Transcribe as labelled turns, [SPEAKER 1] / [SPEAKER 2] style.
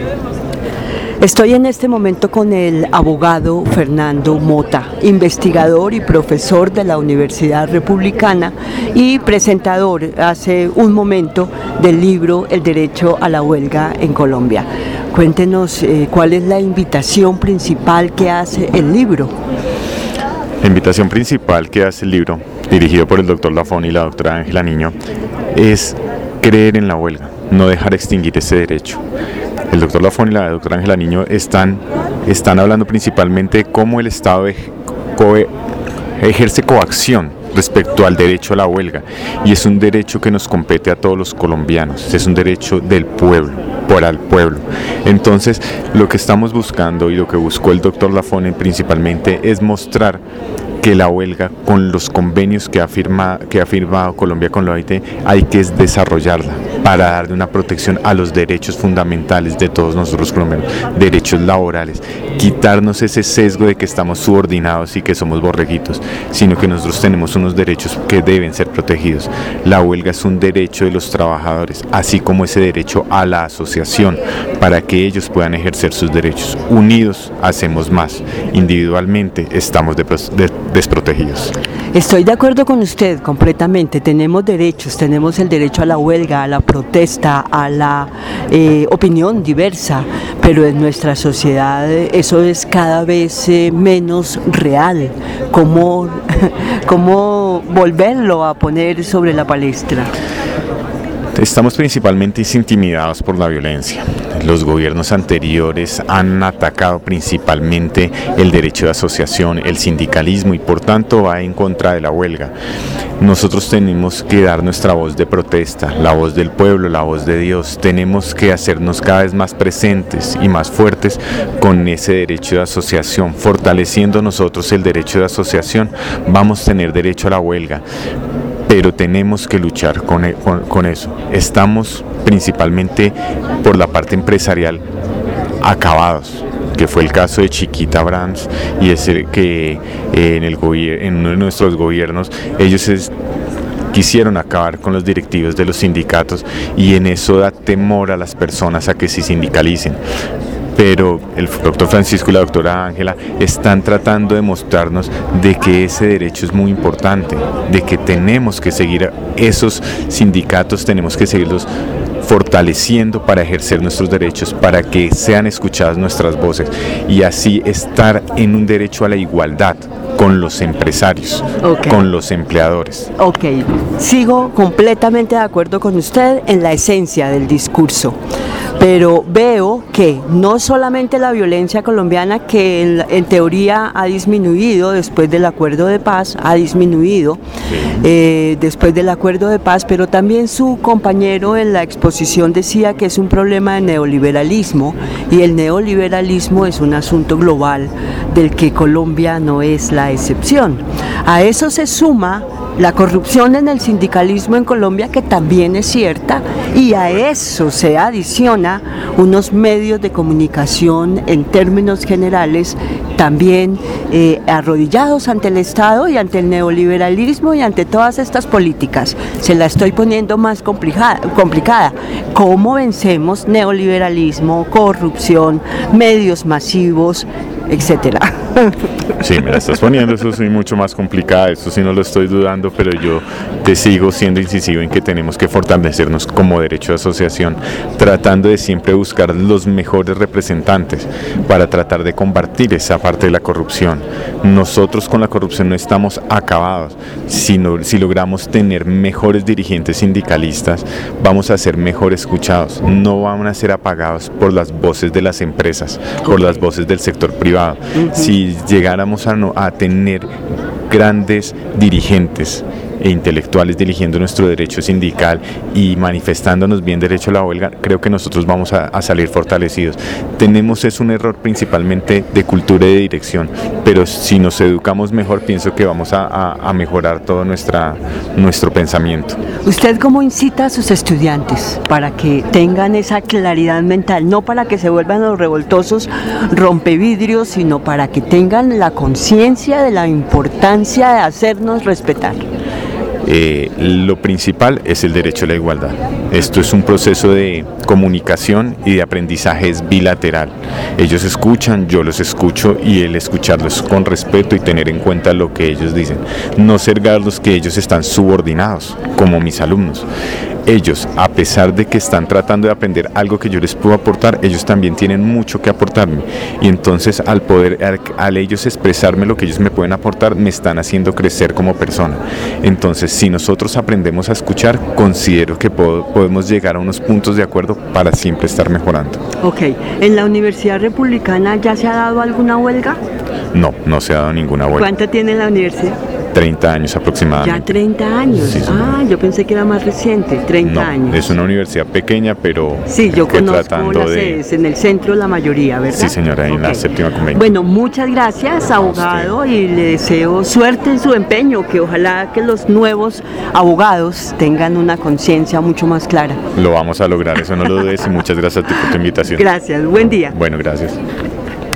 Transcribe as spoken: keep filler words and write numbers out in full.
[SPEAKER 1] Estoy en este momento con el abogado Fernando Mota, investigador y profesor de la Universidad Republicana y presentador hace un momento del libro El derecho a la huelga en Colombia. Cuéntenos eh, cuál es la invitación principal que hace el libro.
[SPEAKER 2] La invitación principal que hace el libro, dirigido por el doctor Lafón y la doctora Ángela Niño, es creer en la huelga, no dejar extinguir ese derecho. El doctor Lafón y la doctora Ángela Niño están, están hablando principalmente de cómo el Estado ejerce coacción respecto al derecho a la huelga, y es un derecho que nos compete a todos los colombianos, es un derecho del pueblo, para el pueblo. Entonces, lo que estamos buscando y lo que buscó el doctor Lafón principalmente es mostrar que la huelga, con los convenios que ha, firma, que ha firmado Colombia con la O I T, hay que desarrollarla para darle una protección a los derechos fundamentales de todos nosotros colombianos, derechos laborales, quitarnos ese sesgo de que estamos subordinados y que somos borreguitos, sino que nosotros tenemos unos derechos que deben ser protegidos. La huelga es un derecho de los trabajadores, así como ese derecho a la asociación, para que ellos puedan ejercer sus derechos. Unidos hacemos más, individualmente estamos de, de, desprotegidos.
[SPEAKER 1] Estoy de acuerdo con usted completamente, tenemos derechos, tenemos el derecho a la huelga, a la protesta, a la eh, opinión diversa, pero en nuestra sociedad eso es cada vez eh, menos real. ¿Cómo, cómo volverlo a poner sobre la palestra?
[SPEAKER 2] Estamos principalmente intimidados por la violencia. Los gobiernos anteriores han atacado principalmente el derecho de asociación, el sindicalismo, y por tanto va en contra de la huelga. Nosotros tenemos que dar nuestra voz de protesta, la voz del pueblo, la voz de Dios. Tenemos que hacernos cada vez más presentes y más fuertes con ese derecho de asociación. Fortaleciendo nosotros el derecho de asociación, vamos a tener derecho a la huelga. Pero tenemos que luchar con, con, con eso. Estamos principalmente por la parte empresarial acabados, que fue el caso de Chiquita Brands, y es el que eh, en, el en uno de nuestros gobiernos ellos es, quisieron acabar con los directivos de los sindicatos, y en eso da temor a las personas a que se sindicalicen. Pero el doctor Francisco y la doctora Ángela están tratando de mostrarnos de que ese derecho es muy importante, de que tenemos que seguir esos sindicatos, tenemos que seguirlos fortaleciendo para ejercer nuestros derechos, para que sean escuchadas nuestras voces y así estar en un derecho a la igualdad con los empresarios, okay, con los empleadores.
[SPEAKER 1] Ok, sigo completamente de acuerdo con usted en la esencia del discurso, pero veo que no solamente la violencia colombiana, que en, en teoría ha disminuido después del acuerdo de paz, ha disminuido sí. eh, después del acuerdo de paz, pero también su compañero en la exposición decía que es un problema de neoliberalismo, y el neoliberalismo es un asunto global del que Colombia no es la excepción. A eso se suma la corrupción en el sindicalismo en Colombia, que también es cierta, y a eso se adiciona unos medios de comunicación en términos generales también eh, arrodillados ante el Estado y ante el neoliberalismo y ante todas estas políticas. Se la estoy poniendo más complicada. complicada. ¿Cómo vencemos neoliberalismo, corrupción, medios masivos, etcétera?
[SPEAKER 2] Sí, me la estás poniendo, eso sí, mucho más complicada, eso sí no lo estoy dudando, pero yo te sigo siendo incisivo en que tenemos que fortalecernos como derecho de asociación, tratando de siempre buscar los mejores representantes para tratar de combatir esa parte de la corrupción. Nosotros con la corrupción no estamos acabados, sino si logramos tener mejores dirigentes sindicalistas, vamos a ser mejor escuchados, no van a ser apagados por las voces de las empresas, por las voces del sector privado. Uh-huh. Si llegáramos a, no, a tener grandes dirigentes e intelectuales dirigiendo nuestro derecho sindical y manifestándonos bien derecho a la huelga, creo que nosotros vamos a, a salir fortalecidos. Tenemos es un error principalmente de cultura y de dirección, pero si nos educamos mejor, pienso que vamos a, a, a mejorar todo nuestra, nuestro pensamiento.
[SPEAKER 1] ¿Usted cómo incita a sus estudiantes para que tengan esa claridad mental, no para que se vuelvan los revoltosos rompevidrios, sino para que tengan la conciencia de la importancia de hacernos respetar?
[SPEAKER 2] Eh, lo principal es el derecho a la igualdad. Esto es un proceso de comunicación y de aprendizaje es bilateral. Ellos escuchan, yo los escucho y el escucharlos con respeto y tener en cuenta lo que ellos dicen. No cerrarlos que ellos están subordinados, como mis alumnos. Ellos, a pesar de que están tratando de aprender algo que yo les puedo aportar, ellos también tienen mucho que aportarme. Y entonces al poder, al, al ellos expresarme lo que ellos me pueden aportar, me están haciendo crecer como persona. Entonces, si nosotros aprendemos a escuchar, considero que puedo, podemos llegar a unos puntos de acuerdo para siempre estar mejorando.
[SPEAKER 1] Ok, ¿en la Universidad Republicana ya se ha dado alguna huelga?
[SPEAKER 2] No, no se ha dado ninguna huelga.
[SPEAKER 1] ¿Cuánto tiene la universidad?
[SPEAKER 2] treinta años aproximadamente.
[SPEAKER 1] Ya treinta años.
[SPEAKER 2] Sí,
[SPEAKER 1] ah, yo pensé que era más reciente, treinta
[SPEAKER 2] no,
[SPEAKER 1] años.
[SPEAKER 2] Es una universidad pequeña, pero
[SPEAKER 1] sí, yo
[SPEAKER 2] que
[SPEAKER 1] conozco
[SPEAKER 2] tratando
[SPEAKER 1] las
[SPEAKER 2] de...
[SPEAKER 1] sedes, en el centro la mayoría, ¿verdad?
[SPEAKER 2] Sí, señora, en okay. la séptima convención.
[SPEAKER 1] Bueno, muchas gracias, abogado, y le deseo suerte en su empeño, que ojalá que los nuevos abogados tengan una conciencia mucho más clara.
[SPEAKER 2] Lo vamos a lograr, eso no lo dudes, y muchas gracias a ti por tu invitación.
[SPEAKER 1] Gracias, buen día.
[SPEAKER 2] Bueno, gracias.